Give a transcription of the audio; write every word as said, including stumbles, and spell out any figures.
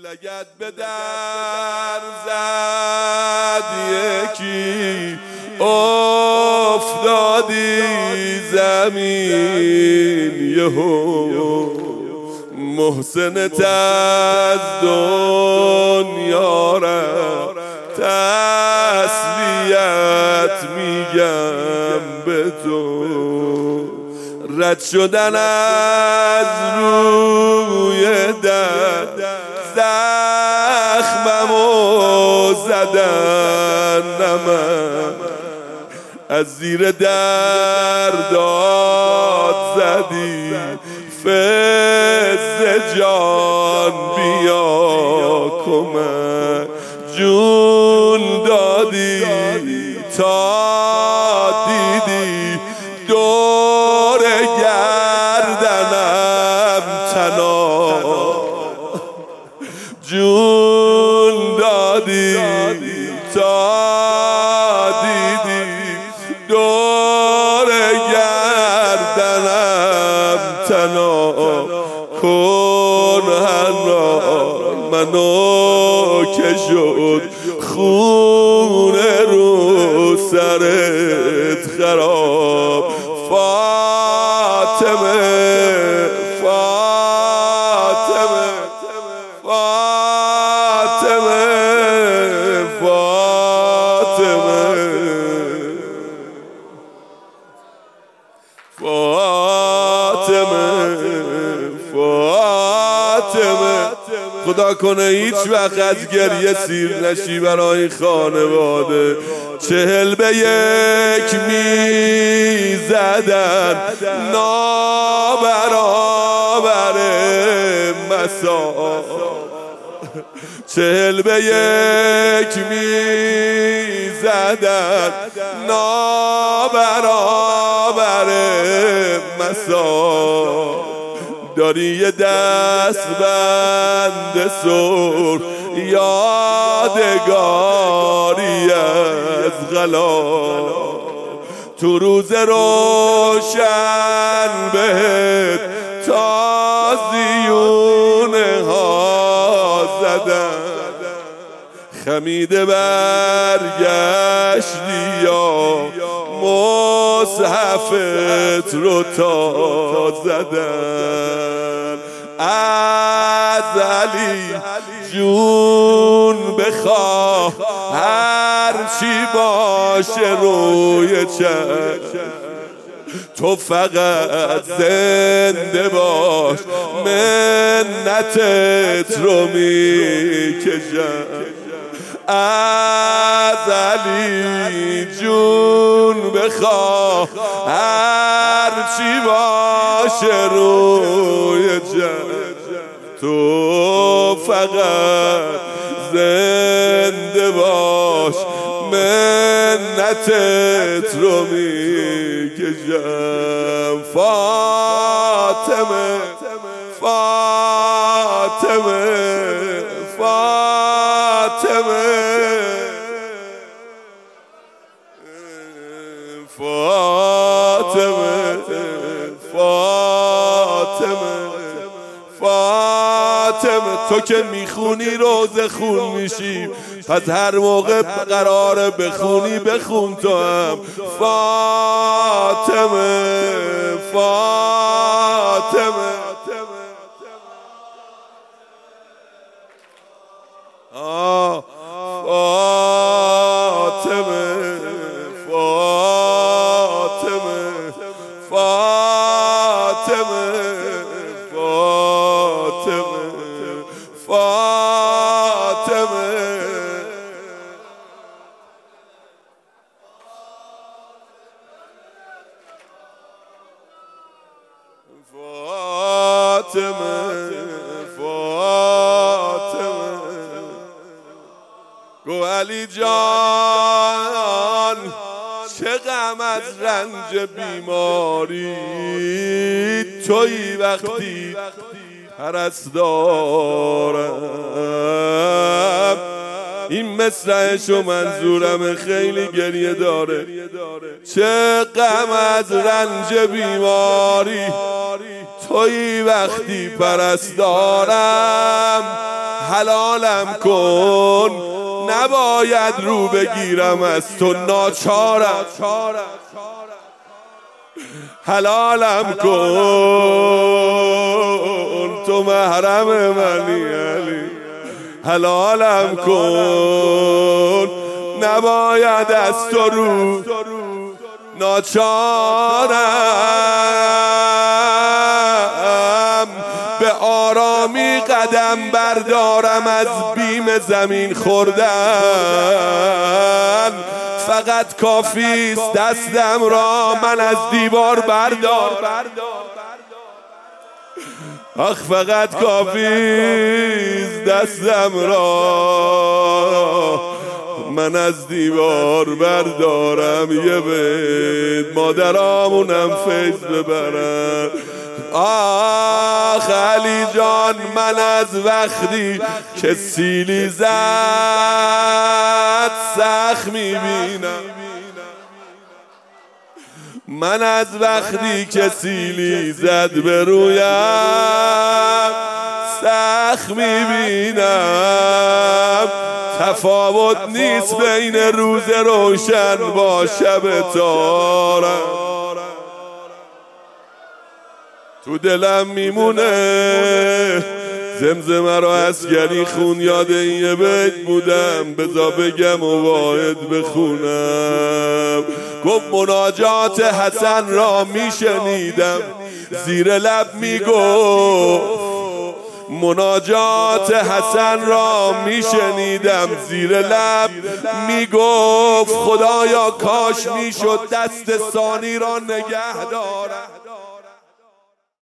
لگد به در زد یکی افتادی زمین یهو محسنت از دنیا را تسلیت میگم به تو رد شدن از روی در زخممو زدن نمن از زیر در داد زدی فز جان بیا کمک جون دادی تا دیدی دور گردنم تنا جون دادی تا دیدی دور گردنم تنا کن هنران منو که شد خونه رو سرت خراب فاطمه فاطمه فاطمه فاطمه فاطمه فاطمه خدا کنه هیچ وقت از گریه سیر نشی برای خانواده چهل به یک می زدن نابرابر مسا چهل به یک می زدن نابرابر مسا داری یه دست بند سر یادگاری از غلا تو روز روشن بهت تازیونه ها زدن خمیده برگشتی یا مصحفت رو تا زدن از علی جون بخواه هر چی باشه روی چشم تو فقط زنده باش منتت رو میکشم از علی جون بخواه هر چی باشه روی جنگ تو فقط زنده باش منتت رو میکشم فاطمه فاطمه فاطمه فاطمه فاطمه فاطمه تو که میخونی روزه خون میشی پس هر موقع قراره بخونی بخون تو هم فاطمه فاطمه آه فاطمه فاطمه فاطمه فاطمه فاطمه گو علی جان چه غم از رنج بیماری تویی وقتی پرستارم این مصرعشو منظورم خیلی گریه داره چه غم از رنج بیماری تویی وقتی پرستارم حلالم کن، نباید رو بگیرم از تو ناچارم. حلالم کن تو محرم منی علی، حلالم کن نباید از تو رو ناچارم. به آرامی قدم بردارم از بیم زمین خوردن، فقط کافیست دستم را من از دیوار بردار. آخ فقط کافیست دستم را من از دیوار بردارم. یه بیت مادرامونم فیض ببرن. آخ علی جان من از وقتی که سیلی زد سخت میبینم، من از وقتی که سیلی زد به رویم سخت میبینم. تفاوت نیست بین روز روشن با شب تارم. تو دلم میمونه زمزمه رو اسگری خون، یاد این یه بیت بودم بذار بگم و واحد بخونم. گفت مناجات حسن را میشنیدم زیر لب میگفت، مناجات حسن را میشنیدم زیر لب میگفت، خدایا کاش میشد دست ثانی را نگه دارم.